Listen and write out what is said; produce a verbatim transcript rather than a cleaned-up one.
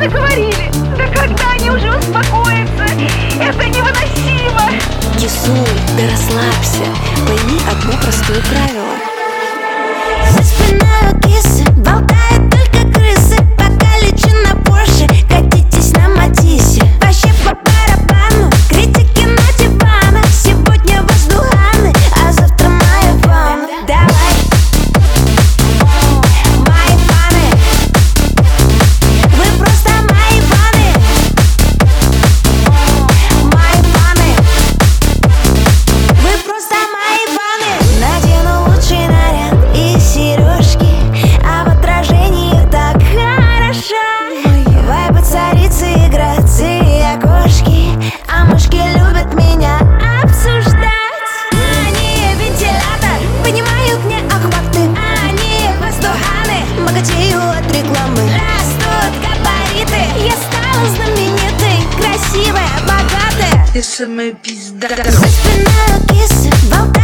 заговорили. Да когда они уже успокоятся? Это невыносимо. Кисуль, да расслабься. Пойми одно простое правило. За спиной у кисы болтают только крысы. Пока лечу на Порше, катитесь на Матисе. Вообще по барабану, критики на диванах. Сегодня воздуханы, а завтра моя ванна. Давай, мои фаны, вы просто мои фаны. Мои фаны, вы просто мои фаны. Надену лучший наряд и сережки, а в отражении так хороша. Вайбы царицы и грации окошки, а мышки любят меня обсуждать. Они вентилятор, понимают мне охваты. Они воздуханы, богатею от рекламы. Растут габариты, я стала знаменитой, красивая, богатая. Ты самая пизда. За спиной у кисы болтают